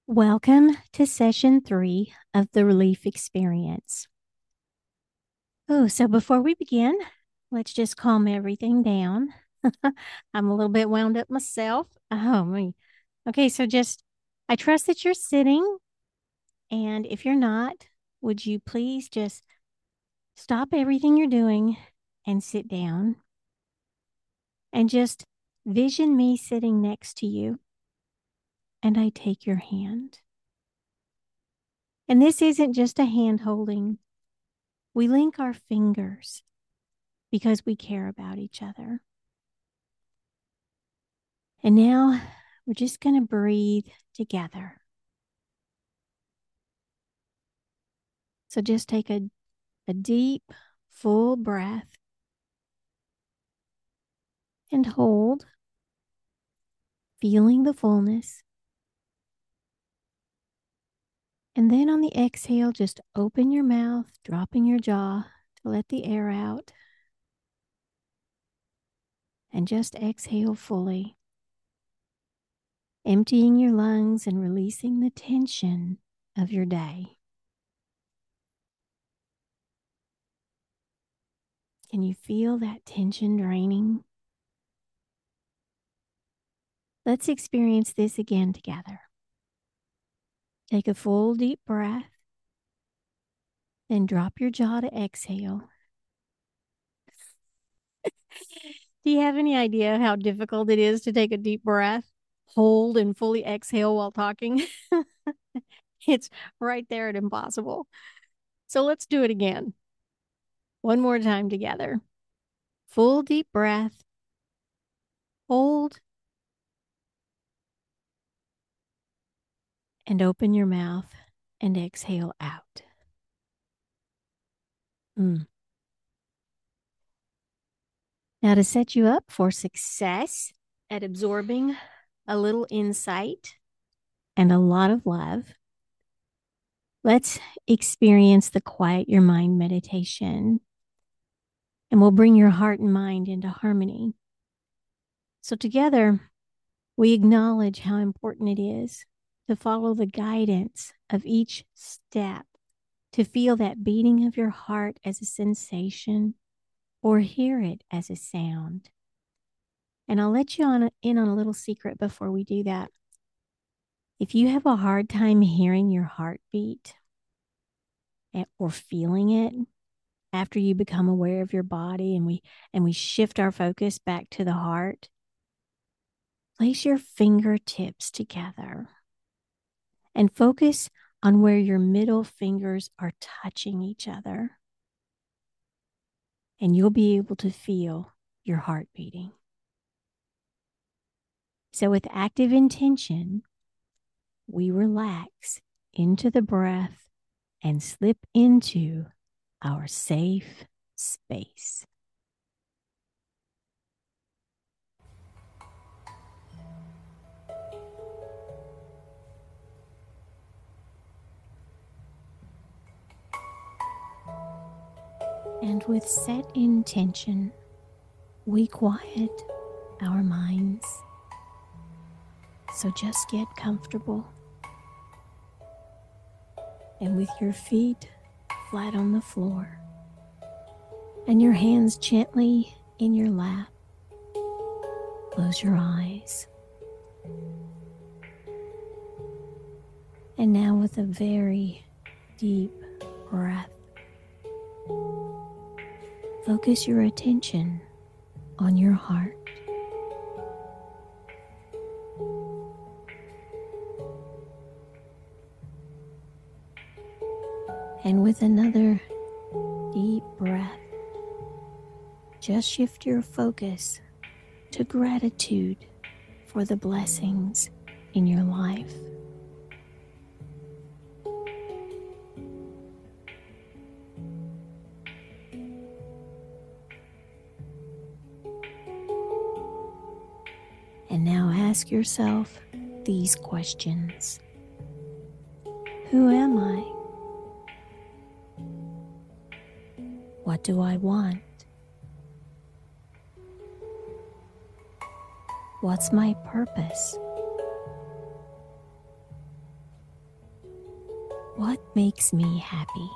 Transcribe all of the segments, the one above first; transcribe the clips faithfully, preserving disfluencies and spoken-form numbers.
Welcome to session three of the Relief Experience. Oh, so before we begin, let's just calm everything down. I'm a little bit wound up myself. Oh, me. Okay, so just, I trust that you're sitting. And if you're not, would you please just stop everything you're doing and sit down and just vision me sitting next to you. And I take your hand. And this isn't just a hand holding. We link our fingers because we care about each other. And now we're just going to breathe together. So just take a, a deep, full breath and hold, feeling the fullness. And then on the exhale, just open your mouth, dropping your jaw to let the air out. And just exhale fully, emptying your lungs and releasing the tension of your day. Can you feel that tension draining? Let's experience this again together. Take a full deep breath, then drop your jaw to exhale. Do you have any idea how difficult it is to take a deep breath, hold, and fully exhale while talking? It's right there at impossible. So let's do it again. One more time together. Full deep breath, hold, and open your mouth and exhale out. Mm. Now, to set you up for success at absorbing a little insight and a lot of love, let's experience the Quiet Your Mind meditation, and we'll bring your heart and mind into harmony. So together, we acknowledge how important it is to follow the guidance of each step, to feel that beating of your heart as a sensation or hear it as a sound. And I'll let you on a, in on a little secret before we do that. If you have a hard time hearing your heartbeat or feeling it after you become aware of your body, and we and we shift our focus back to the heart, place your fingertips together and focus on where your middle fingers are touching each other. And you'll be able to feel your heart beating. So with active intention, we relax into the breath and slip into our safe space. And with set intention, we quiet our minds. So just get comfortable. And with your feet flat on the floor and your hands gently in your lap, close your eyes. And now with a very deep breath, focus your attention on your heart. And with another deep breath, just shift your focus to gratitude for the blessings in your life. And now ask yourself these questions. Who am I? What do I want? What's my purpose? What makes me happy?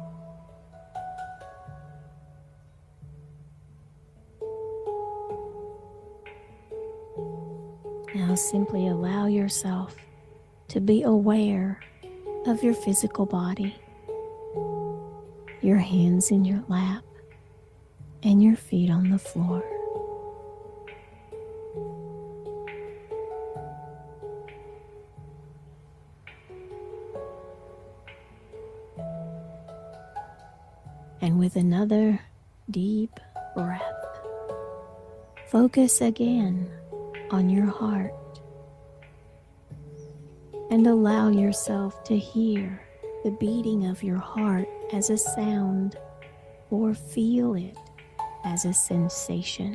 Now simply allow yourself to be aware of your physical body, your hands in your lap, and your feet on the floor. And with another deep breath, focus again on your heart and allow yourself to hear the beating of your heart as a sound or feel it as a sensation.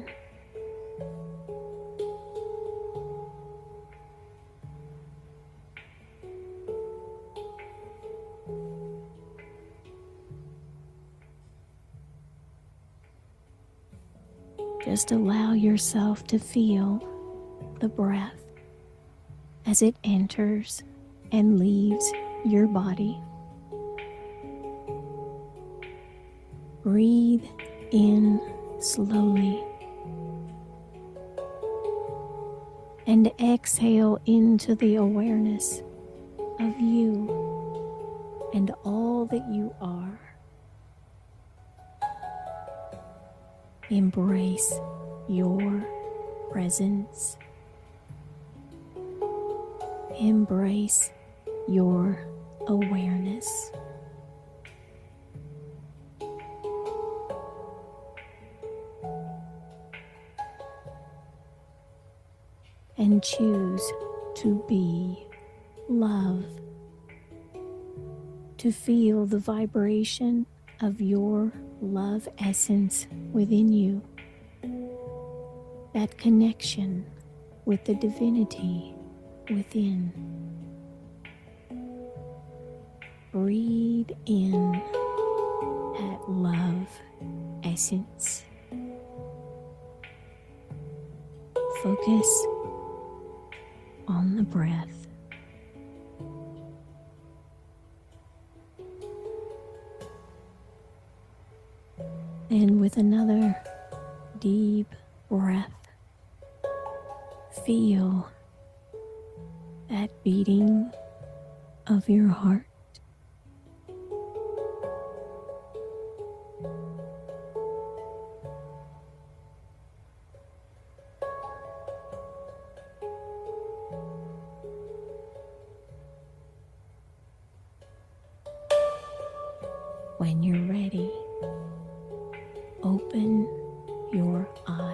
Just allow yourself to feel the breath as it enters and leaves your body. Breathe in slowly and exhale into the awareness of you and all that you are. Embrace your presence. Embrace your awareness. And choose to be love, to feel the vibration of your love essence within you, that connection with the divinity within. Breathe in that love essence. Focus on the breath. And with another deep breath, feel that beating of your heart. When you're ready, open your eyes.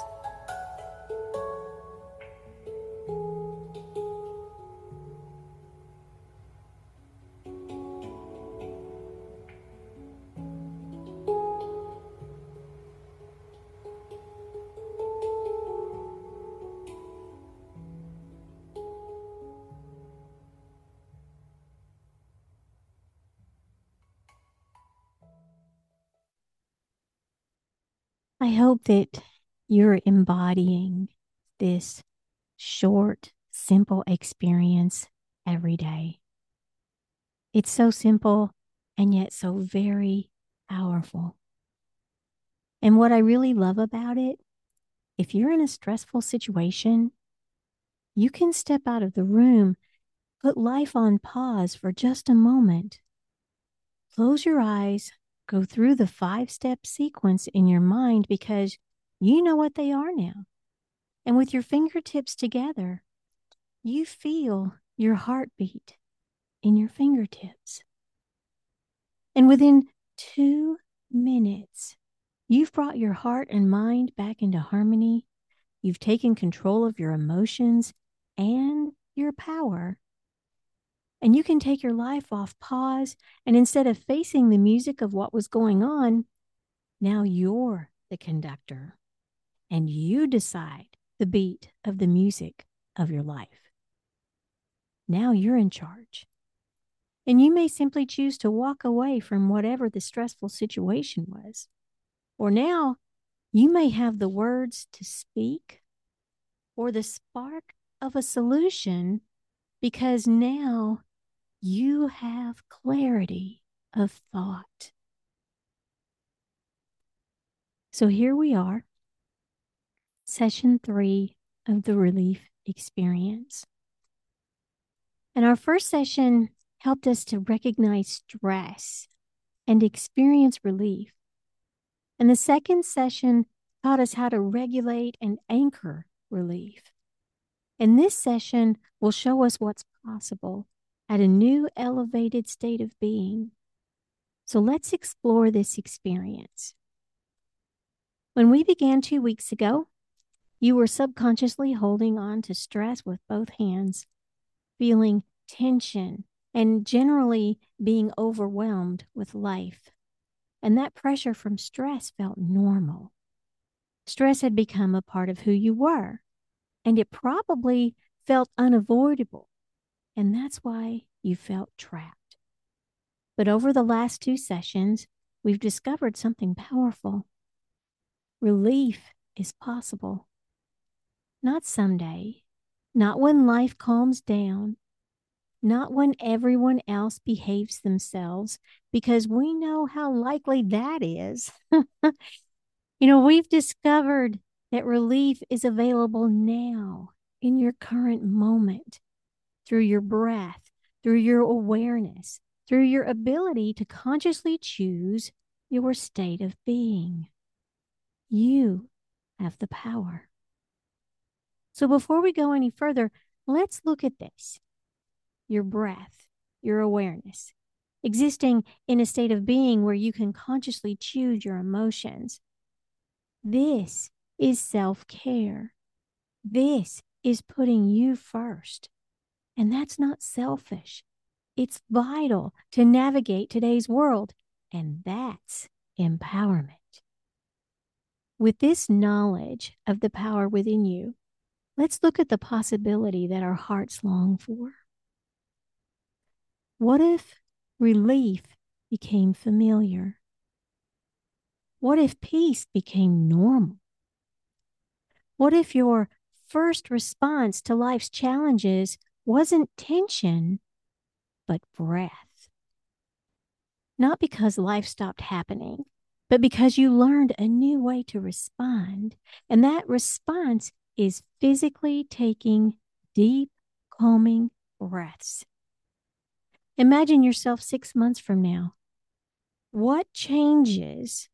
I hope that you're embodying this short, simple experience every day. It's so simple and yet so very powerful. And what I really love about it, if you're in a stressful situation, you can step out of the room, put life on pause for just a moment. Close your eyes, go through the five-step sequence in your mind because you know what they are now. And with your fingertips together, you feel your heartbeat in your fingertips. And within two minutes, you've brought your heart and mind back into harmony. You've taken control of your emotions and your power. And you can take your life off pause, and instead of facing the music of what was going on, now you're the conductor, and you decide the beat of the music of your life. Now you're in charge. And you may simply choose to walk away from whatever the stressful situation was. Or now you may have the words to speak or the spark of a solution, because now You have clarity of thought. So here we are, session three of the relief experience. And our first session helped us to recognize stress and experience relief. And the second session taught us how to regulate and anchor relief. And this session will show us what's possible at a new elevated state of being. So let's explore this experience. When we began two weeks ago, you were subconsciously holding on to stress with both hands, feeling tension and generally being overwhelmed with life. And that pressure from stress felt normal. Stress had become a part of who you were, and it probably felt unavoidable. And that's why you felt trapped. But over the last two sessions, we've discovered something powerful. Relief is possible. Not someday, not when life calms down, not when everyone else behaves themselves, because we know how likely that is. You know, we've discovered that relief is available now in your current moment through your breath, through your awareness, through your ability to consciously choose your state of being. You have the power. So before we go any further, let's look at this. Your breath, your awareness, existing in a state of being where you can consciously choose your emotions. This is self-care. This is putting you first. And that's not selfish. It's vital to navigate today's world. And that's empowerment. With this knowledge of the power within you, let's look at the possibility that our hearts long for. What if relief became familiar? What if peace became normal? What if your first response to life's challenges wasn't tension, but breath? Not because life stopped happening, but because you learned a new way to respond. And that response is physically taking deep, calming breaths. Imagine yourself six months from now. What changes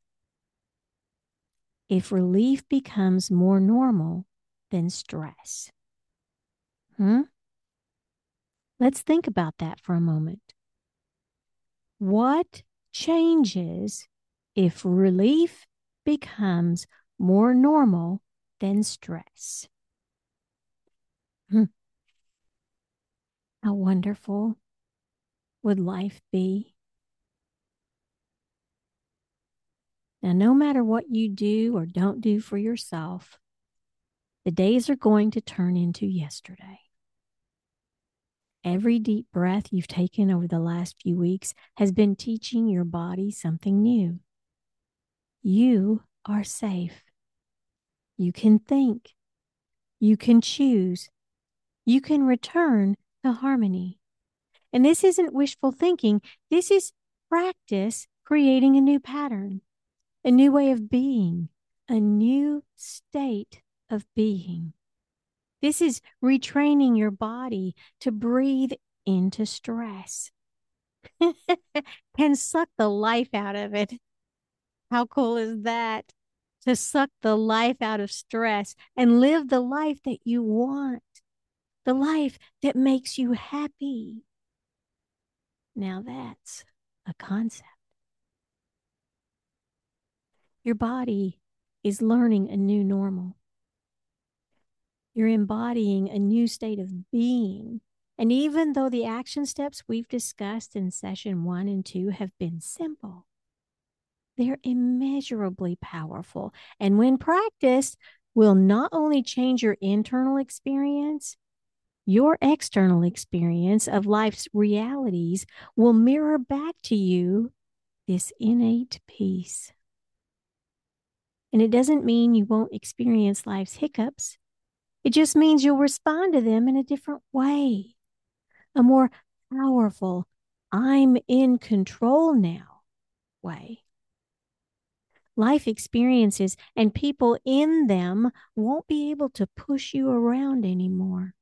if relief becomes more normal than stress? Hmm? Let's think about that for a moment. What changes if relief becomes more normal than stress? Hmm. How wonderful would life be? Now, no matter what you do or don't do for yourself, the days are going to turn into yesterday. Every deep breath you've taken over the last few weeks has been teaching your body something new. You are safe. You can think. You can choose. You can return to harmony. And this isn't wishful thinking. This is practice creating a new pattern, a new way of being, a new state of being. This is retraining your body to breathe into stress and suck the life out of it. How cool is that? To suck the life out of stress and live the life that you want, the life that makes you happy. Now that's a concept. Your body is learning a new normal. You're embodying a new state of being. And even though the action steps we've discussed in session one and two have been simple, they're immeasurably powerful. And when practiced, will not only change your internal experience, your external experience of life's realities will mirror back to you this innate peace. And it doesn't mean you won't experience life's hiccups. It just means you'll respond to them in a different way, a more powerful, I'm in control now way. Life experiences and people in them won't be able to push you around anymore.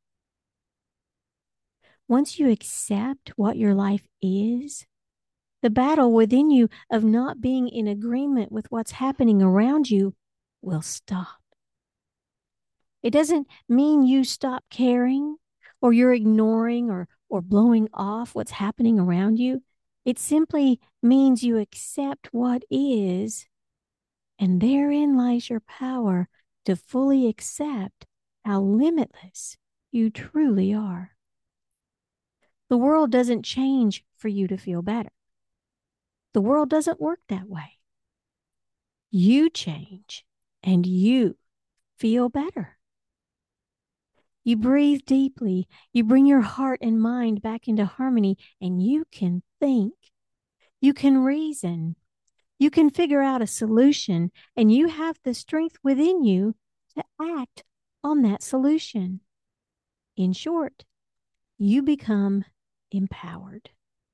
Once you accept what your life is, the battle within you of not being in agreement with what's happening around you will stop. It doesn't mean you stop caring or you're ignoring or, or blowing off what's happening around you. It simply means you accept what is, and therein lies your power to fully accept how limitless you truly are. The world doesn't change for you to feel better. The world doesn't work that way. You change and you feel better. You breathe deeply, you bring your heart and mind back into harmony, and you can think, you can reason, you can figure out a solution, and you have the strength within you to act on that solution. In short, you become empowered.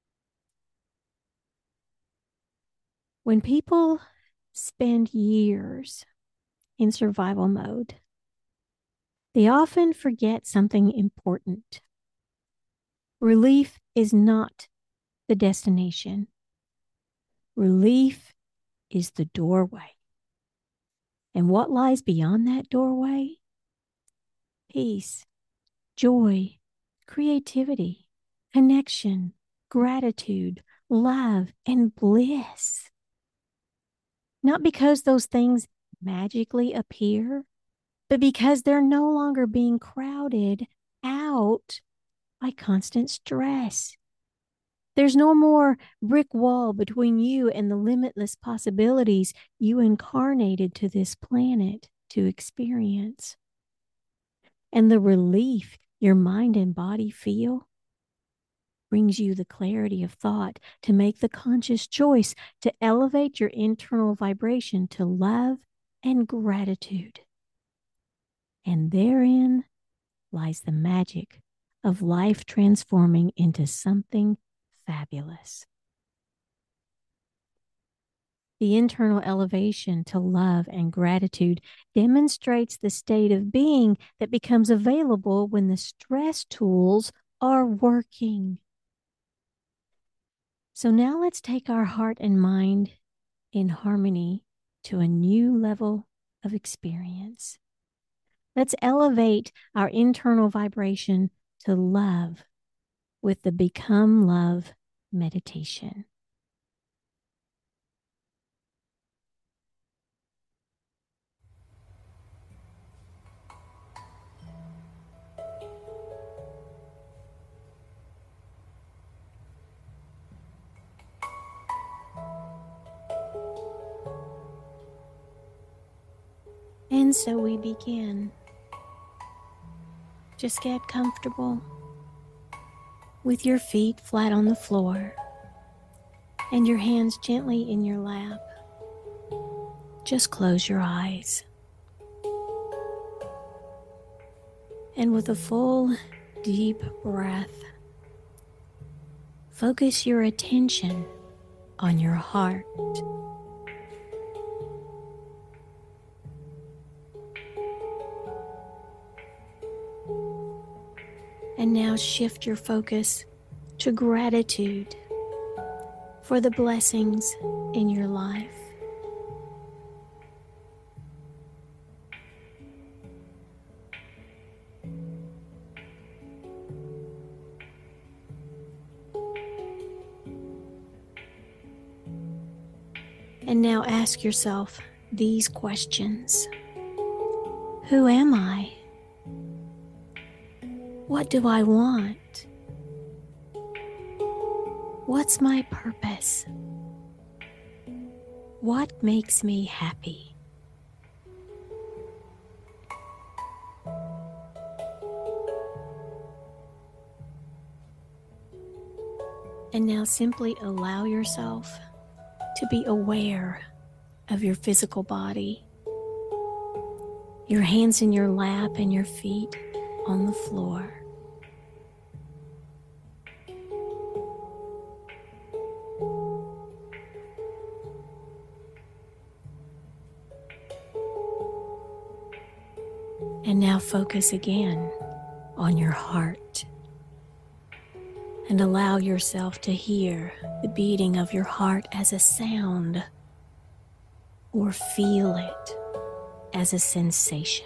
When people spend years in survival mode, they often forget something important. Relief is not the destination. Relief is the doorway. And what lies beyond that doorway? Peace, joy, creativity, connection, gratitude, love, and bliss. Not because those things magically appear, but because they're no longer being crowded out by constant stress. There's no more brick wall between you and the limitless possibilities you incarnated to this planet to experience. And the relief your mind and body feel brings you the clarity of thought to make the conscious choice to elevate your internal vibration to love and gratitude. And therein lies the magic of life transforming into something fabulous. The internal elevation to love and gratitude demonstrates the state of being that becomes available when the stress tools are working. So now let's take our heart and mind in harmony to a new level of experience. Let's elevate our internal vibration to love with the Become Love meditation. And so we begin. Just get comfortable with your feet flat on the floor and your hands gently in your lap. Just close your eyes. And with a full, deep breath, focus your attention on your heart. And now shift your focus to gratitude for the blessings in your life. And now ask yourself these questions. Who am I? What do I want? What's my purpose? What makes me happy? And now simply allow yourself to be aware of your physical body, your hands in your lap and your feet on the floor. Now focus again on your heart and allow yourself to hear the beating of your heart as a sound or feel it as a sensation.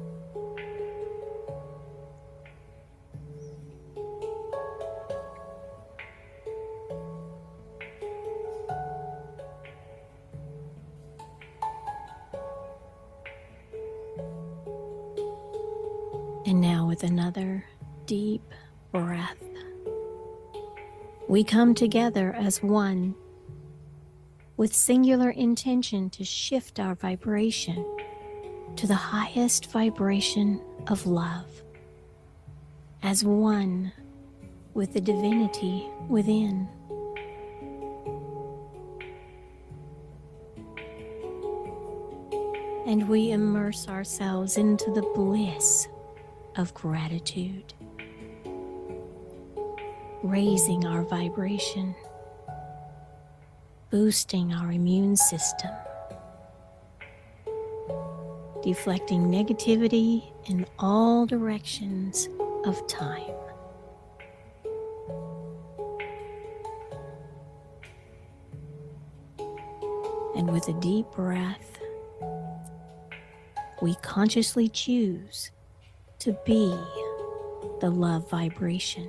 And now with another deep breath, we come together as one with singular intention to shift our vibration to the highest vibration of love, as one with the divinity within. And we immerse ourselves into the bliss of gratitude, raising our vibration, boosting our immune system, deflecting negativity in all directions of time. And with a deep breath, we consciously choose to be the love vibration.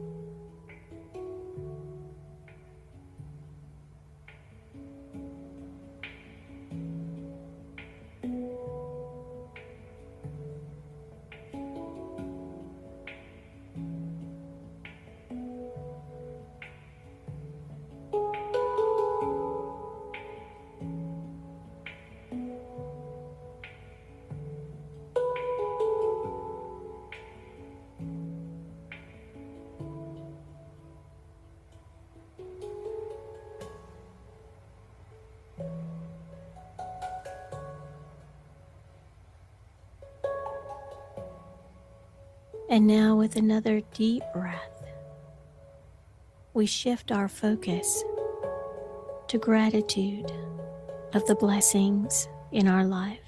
And now with another deep breath, we shift our focus to gratitude of the blessings in our life.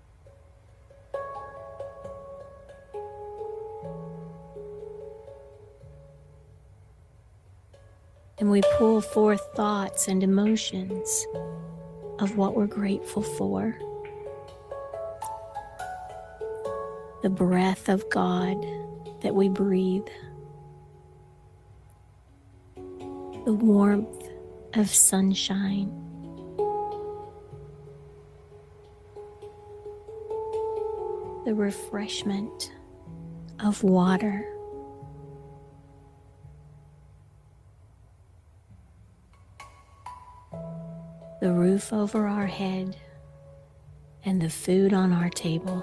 And we pull forth thoughts and emotions of what we're grateful for. The breath of God that we breathe, the warmth of sunshine, the refreshment of water, the roof over our head, and the food on our table.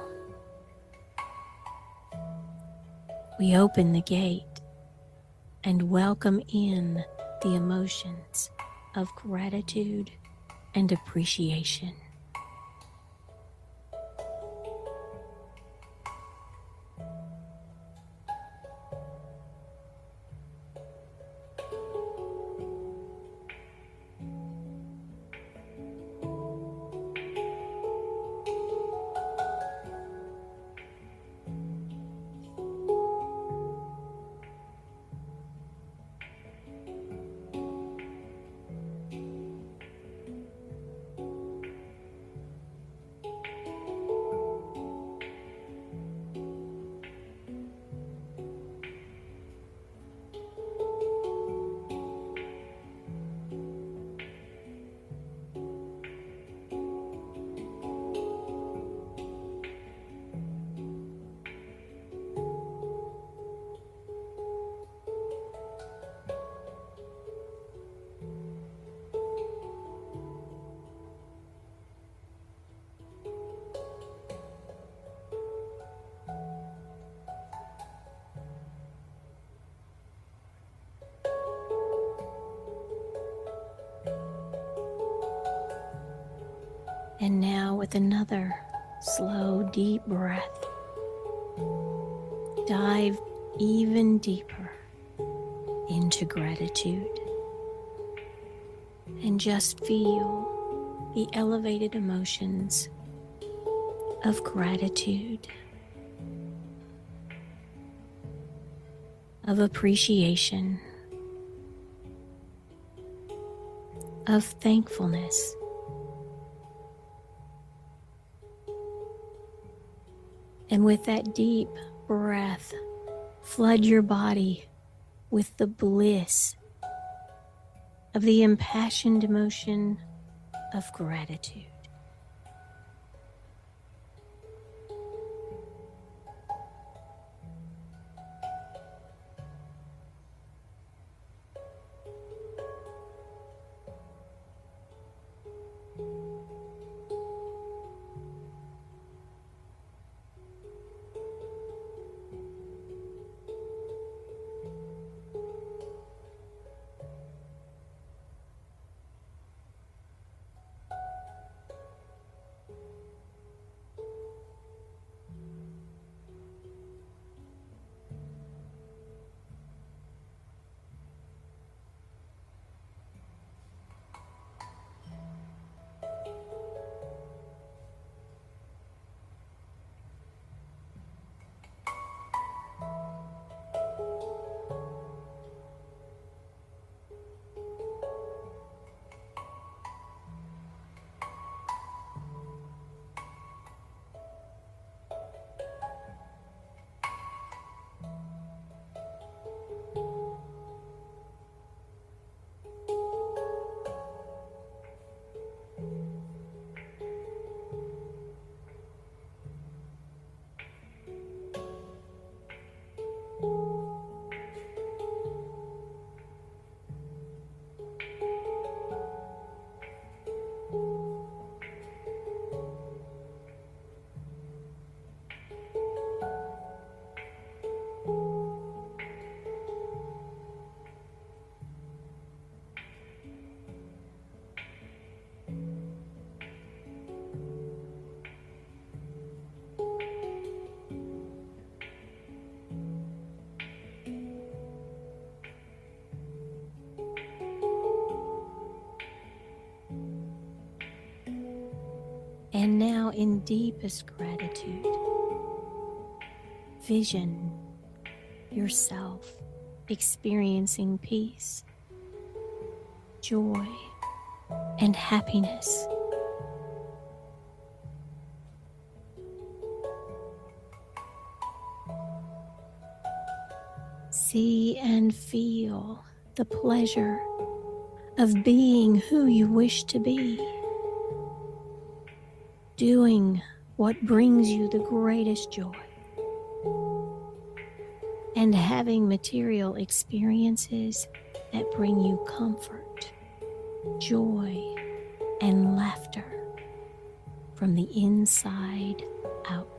We open the gate and welcome in the emotions of gratitude and appreciation. And now with another slow, deep breath, dive even deeper into gratitude and just feel the elevated emotions of gratitude of appreciation, of thankfulness. And with that deep breath, flood your body with the bliss of the impassioned emotion of gratitude. And now, in deepest gratitude, vision yourself experiencing peace, joy, and happiness. See and feel the pleasure of being who you wish to be, doing what brings you the greatest joy, and having material experiences that bring you comfort, joy, and laughter from the inside out.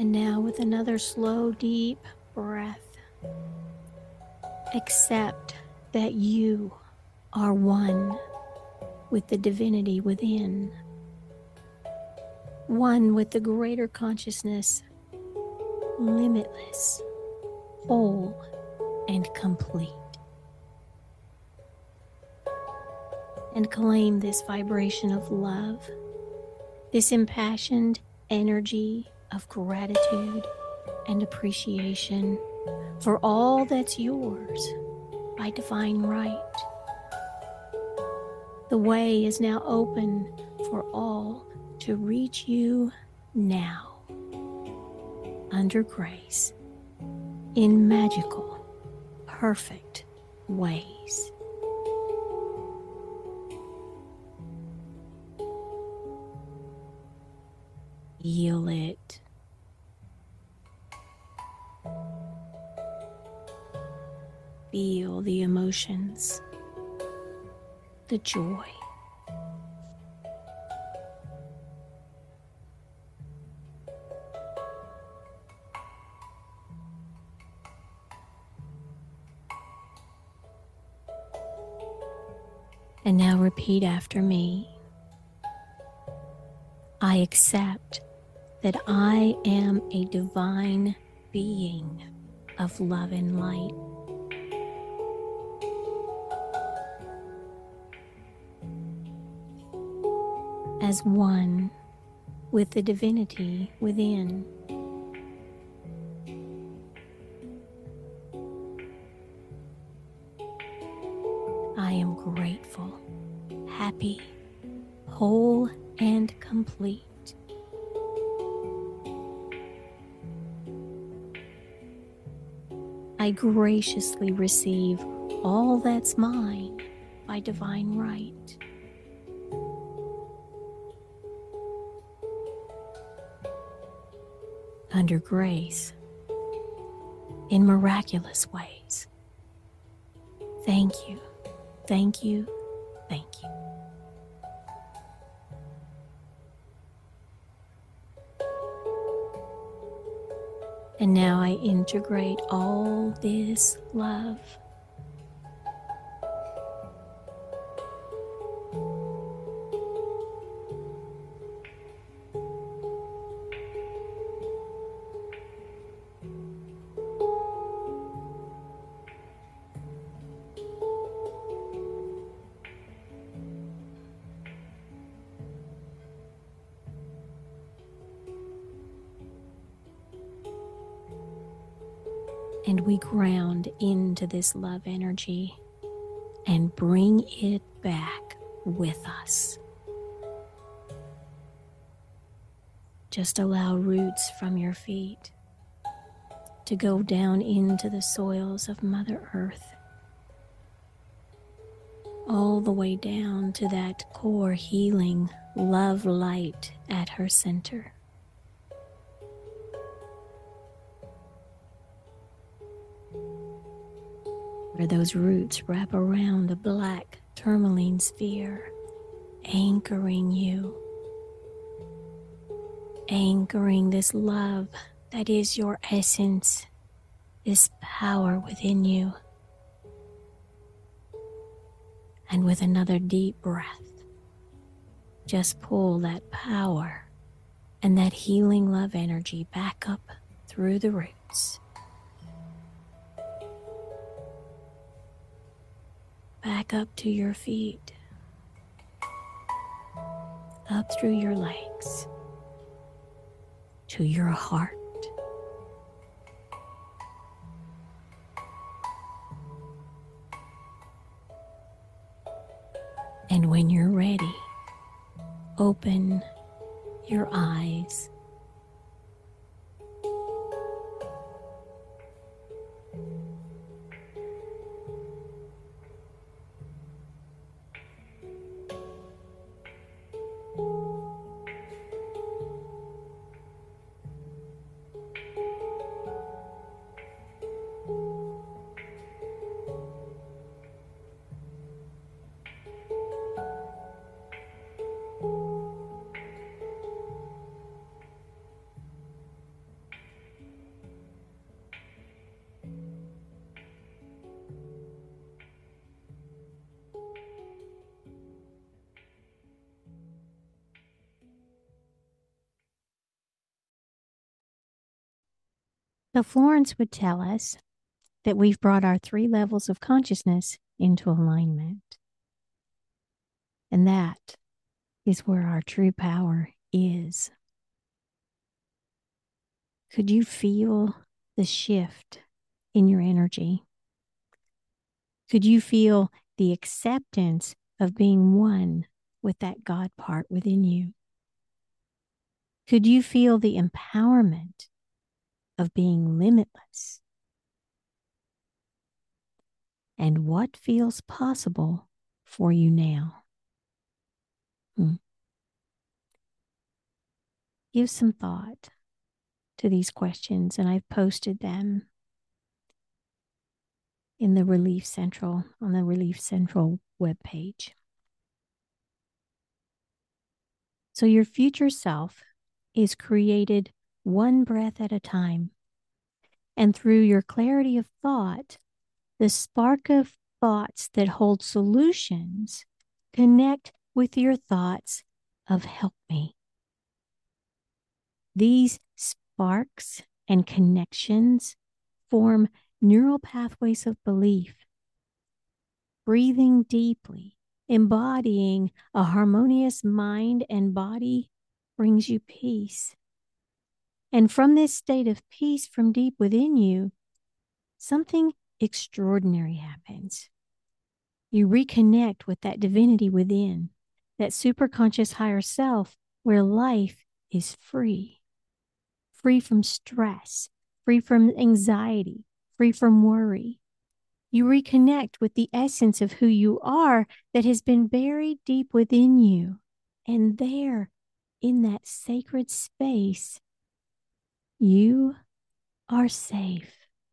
And now with another slow, deep breath, accept that you are one with the divinity within, one with the greater consciousness, limitless, whole, and complete. And claim this vibration of love, this impassioned energy of gratitude and appreciation for all that's yours by divine right. The way is now open for all to reach you now, under grace, in magical, perfect ways. Feel it. Feel the emotions, the joy. And now repeat after me. I accept that I am a divine being of love and light. As one with the divinity within. I am grateful, happy, whole, and complete. I graciously receive all that's mine by divine right. Under grace, in miraculous ways. Thank you, thank you, thank you. And now I integrate all this love. And we ground into this love energy and bring it back with us. Just allow roots from your feet to go down into the soils of Mother Earth, all the way down to that core healing love light at her center. Where those roots wrap around a black tourmaline sphere, anchoring you, anchoring this love that is your essence, this power within you. And with another deep breath, just pull that power and that healing love energy back up through the roots. Back up to your feet, up through your legs, to your heart. And when you're ready, open your eyes. So Florence would tell us that we've brought our three levels of consciousness into alignment. And that is where our true power is. Could you feel the shift in your energy? Could you feel the acceptance of being one with that God part within you? Could you feel the empowerment of being limitless? And what feels possible for you now? Hmm. Give some thought to these questions, and I've posted them in the Relief Central, on the Relief Central webpage. So your future self is created one breath at a time. And through your clarity of thought, the spark of thoughts that hold solutions connect with your thoughts of help me. These sparks and connections form neural pathways of belief. Breathing deeply, embodying a harmonious mind and body brings you peace. And from this state of peace from deep within you, something extraordinary happens. You reconnect with that divinity within, that superconscious higher self where life is free, free from stress, free from anxiety, free from worry. You reconnect with the essence of who you are that has been buried deep within you. And there, in that sacred space, you are safe.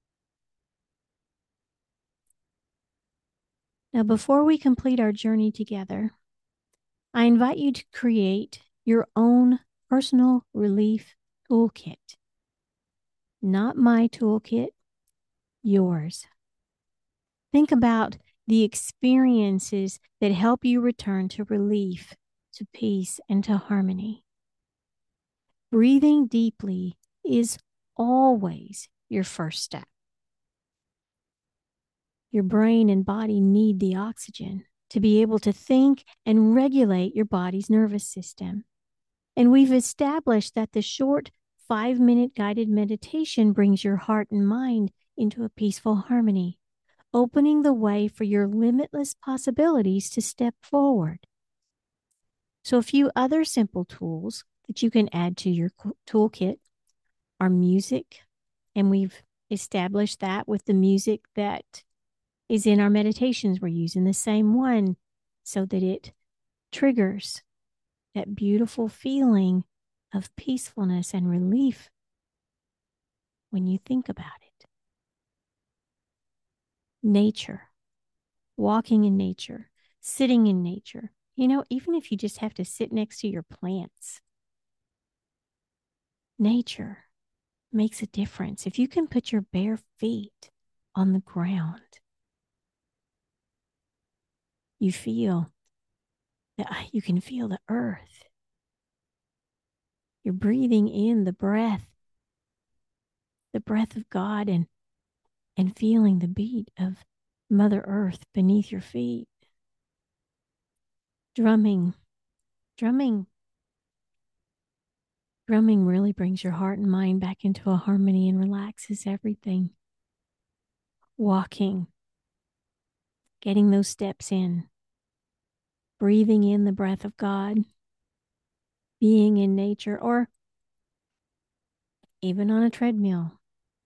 Now, before we complete our journey together, I invite you to create your own personal relief toolkit. Not my toolkit, yours. Think about the experiences that help you return to relief, to peace, and to harmony. Breathing deeply is always your first step. Your brain and body need the oxygen to be able to think and regulate your body's nervous system. And we've established that the short five-minute guided meditation brings your heart and mind into a peaceful harmony, opening the way for your limitless possibilities to step forward. So a few other simple tools that you can add to your toolkit are music, and we've established that with the music that is in our meditations. We're using the same one so that it triggers that beautiful feeling of peacefulness and relief when you think about it. Nature, walking in nature, sitting in nature. You know, even if you just have to sit next to your plants, nature makes a difference. If you can put your bare feet on the ground, you feel that you can feel the earth. You're breathing in the breath, the breath of God, and and feeling the beat of Mother Earth beneath your feet. Drumming, drumming, drumming really brings your heart and mind back into a harmony and relaxes everything. Walking, getting those steps in, breathing in the breath of God, being in nature, or even on a treadmill.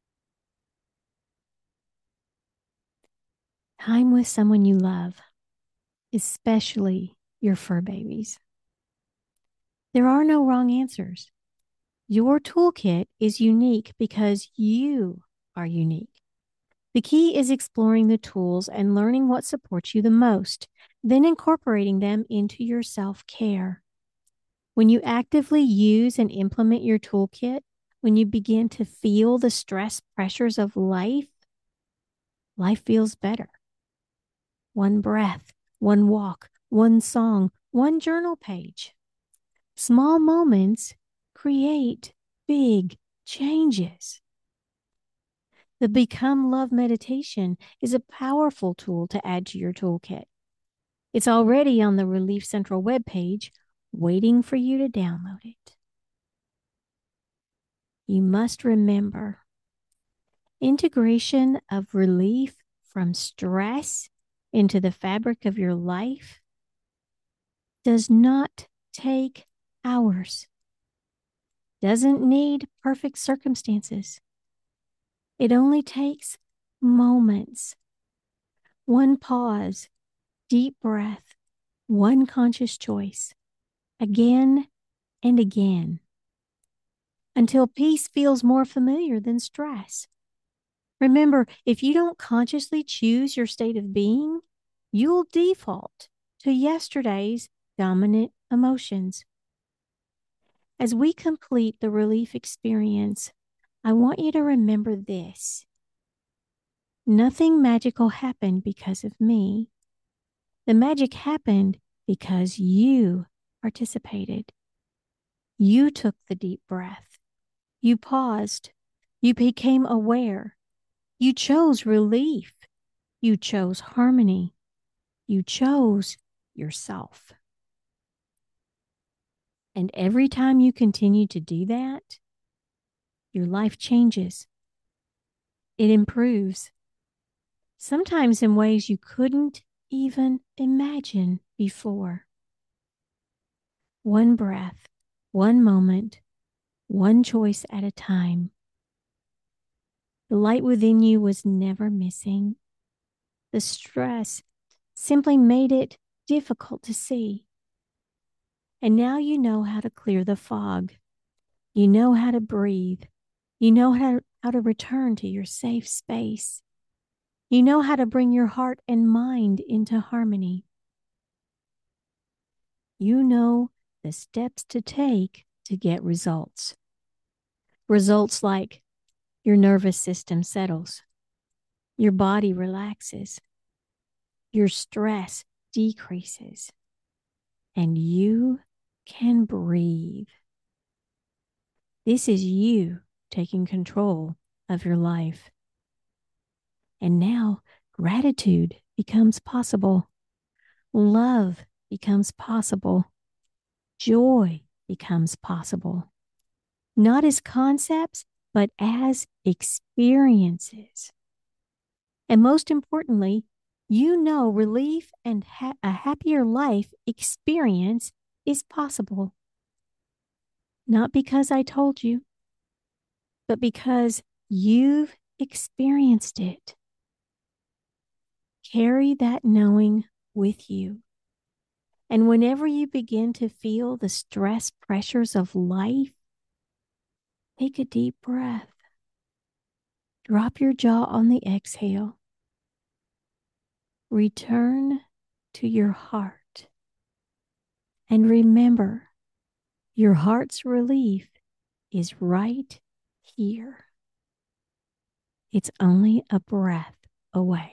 Time with someone you love, especially your fur babies. There are no wrong answers. Your toolkit is unique because you are unique. The key is exploring the tools and learning what supports you the most, then incorporating them into your self-care. When you actively use and implement your toolkit, when you begin to feel the stress pressures of life, life feels better. One breath, one walk, one song, one journal page. Small moments create big changes. The Become Love meditation is a powerful tool to add to your toolkit. It's already on the Relief Central webpage, waiting for you to download it. You must remember, integration of relief from stress into the fabric of your life does not take hours, doesn't need perfect circumstances. It only takes moments. One pause, deep breath, one conscious choice, again and again, until peace feels more familiar than stress. Remember, if you don't consciously choose your state of being, you'll default to yesterday's dominant emotions. As we complete the relief experience, I want you to remember this. Nothing magical happened because of me. The magic happened because you participated. You took the deep breath. You paused. You became aware. You chose relief. You chose harmony. You chose yourself. And every time you continue to do that, your life changes. It improves. Sometimes in ways you couldn't even imagine before. One breath, one moment, one choice at a time. The light within you was never missing. The stress simply made it difficult to see. And now you know how to clear the fog. You know how to breathe. You know how, how to return to your safe space. You know how to bring your heart and mind into harmony. You know the steps to take to get results. Results like your nervous system settles, your body relaxes, your stress decreases, and you can breathe. This is you taking control of your life. And now gratitude becomes possible. Love becomes possible. Joy becomes possible. Not as concepts, but as experiences. And most importantly, you know relief and ha- a happier life experience is possible. Not because I told you, but because you've experienced it. Carry that knowing with you. And whenever you begin to feel the stress pressures of life, take a deep breath. Drop your jaw on the exhale. Return to your heart. And remember, your heart's relief is right here. It's only a breath away.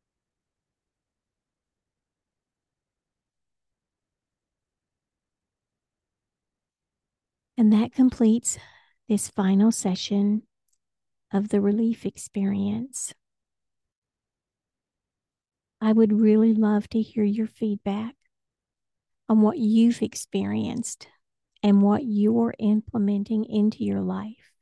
And that completes this final session of the relief experience. I would really love to hear your feedback on what you've experienced and what you're implementing into your life.